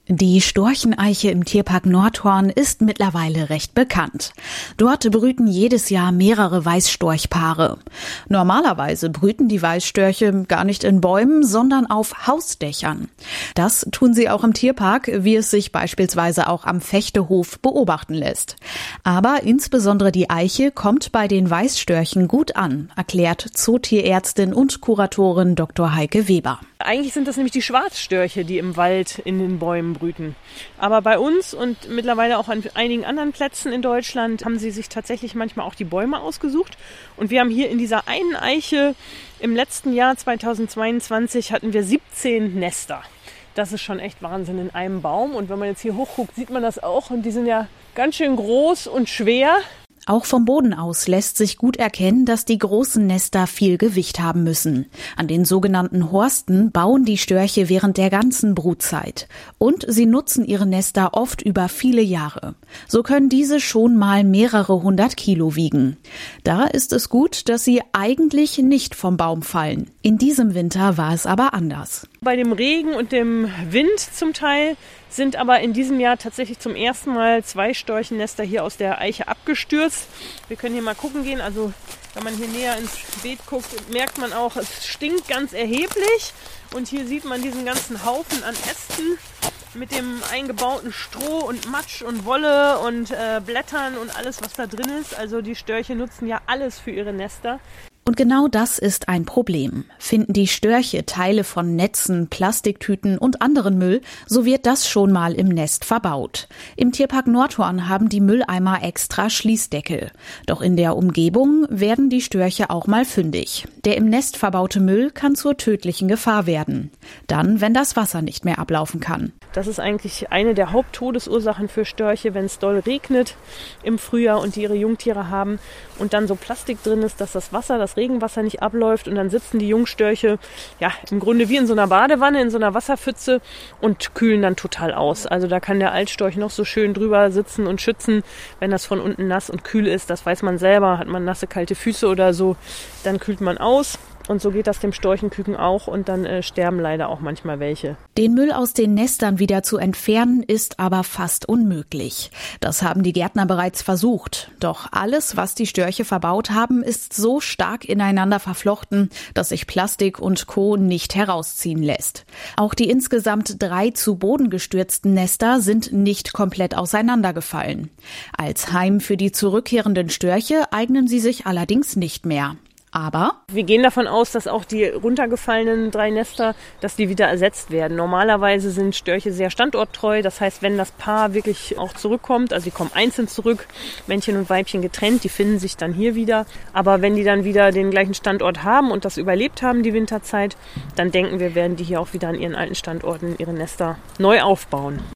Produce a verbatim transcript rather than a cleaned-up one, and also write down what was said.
Die Storcheneiche im Tierpark Nordhorn ist mittlerweile recht bekannt. Dort brüten jedes Jahr mehrere Weißstorchpaare. Normalerweise brüten die Weißstörche gar nicht in Bäumen, sondern auf Hausdächern. Das tun sie auch im Tierpark, wie es sich beispielsweise auch am Fechtehof beobachten lässt. Aber insbesondere die Eiche kommt bei den Weißstörchen gut an, erklärt Zootierärztin und Kuratorin Doktor Heike Weber. Eigentlich sind das nämlich die Schwarzstörche, die im Wald in den Bäumen brüten. Aber bei uns und mittlerweile auch an einigen anderen Plätzen in Deutschland haben sie sich tatsächlich manchmal auch die Bäume ausgesucht. Und wir haben hier in dieser einen Eiche im letzten Jahr zweitausendzweiundzwanzig hatten wir siebzehn Nester. Das ist schon echt Wahnsinn in einem Baum. Und wenn man jetzt hier hochguckt, sieht man das auch. Und die sind ja ganz schön groß und schwer. Auch vom Boden aus lässt sich gut erkennen, dass die großen Nester viel Gewicht haben müssen. An den sogenannten Horsten bauen die Störche während der ganzen Brutzeit. Und sie nutzen ihre Nester oft über viele Jahre. So können diese schon mal mehrere hundert Kilo wiegen. Da ist es gut, dass sie eigentlich nicht vom Baum fallen. In diesem Winter war es aber anders. Bei dem Regen und dem Wind zum Teil sind aber in diesem Jahr tatsächlich zum ersten Mal zwei Storchennester hier aus der Eiche abgestürzt. Wir können hier mal gucken gehen. Also wenn man hier näher ins Beet guckt, merkt man auch, es stinkt ganz erheblich. Und hier sieht man diesen ganzen Haufen an Ästen mit dem eingebauten Stroh und Matsch und Wolle und äh, Blättern und alles, was da drin ist. Also die Störche nutzen ja alles für ihre Nester. Und genau das ist ein Problem. Finden die Störche Teile von Netzen, Plastiktüten und anderen Müll, so wird das schon mal im Nest verbaut. Im Tierpark Nordhorn haben die Mülleimer extra Schließdeckel. Doch in der Umgebung werden die Störche auch mal fündig. Der im Nest verbaute Müll kann zur tödlichen Gefahr werden. Dann, wenn das Wasser nicht mehr ablaufen kann. Das ist eigentlich eine der Haupttodesursachen für Störche, wenn es doll regnet im Frühjahr und die ihre Jungtiere haben und dann so Plastik drin ist, dass das Wasser, das Regenwasser nicht abläuft und dann sitzen die Jungstörche ja im Grunde wie in so einer Badewanne, in so einer Wasserpfütze und kühlen dann total aus. Also da kann der Altstorch noch so schön drüber sitzen und schützen, wenn das von unten nass und kühl ist. Das weiß man selber, hat man nasse, kalte Füße oder so, dann kühlt man aus. Und so geht das dem Storchenküken auch und dann äh, sterben leider auch manchmal welche. Den Müll aus den Nestern wieder zu entfernen, ist aber fast unmöglich. Das haben die Gärtner bereits versucht. Doch alles, was die Störche verbaut haben, ist so stark ineinander verflochten, dass sich Plastik und Co. nicht herausziehen lässt. Auch die insgesamt drei zu Boden gestürzten Nester sind nicht komplett auseinandergefallen. Als Heim für die zurückkehrenden Störche eignen sie sich allerdings nicht mehr. Aber wir gehen davon aus, dass auch die runtergefallenen drei Nester, dass die wieder ersetzt werden. Normalerweise sind Störche sehr standorttreu. Das heißt, wenn das Paar wirklich auch zurückkommt, also sie kommen einzeln zurück, Männchen und Weibchen getrennt, die finden sich dann hier wieder. Aber wenn die dann wieder den gleichen Standort haben und das überlebt haben, die Winterzeit, dann denken wir, werden die hier auch wieder an ihren alten Standorten ihre Nester neu aufbauen.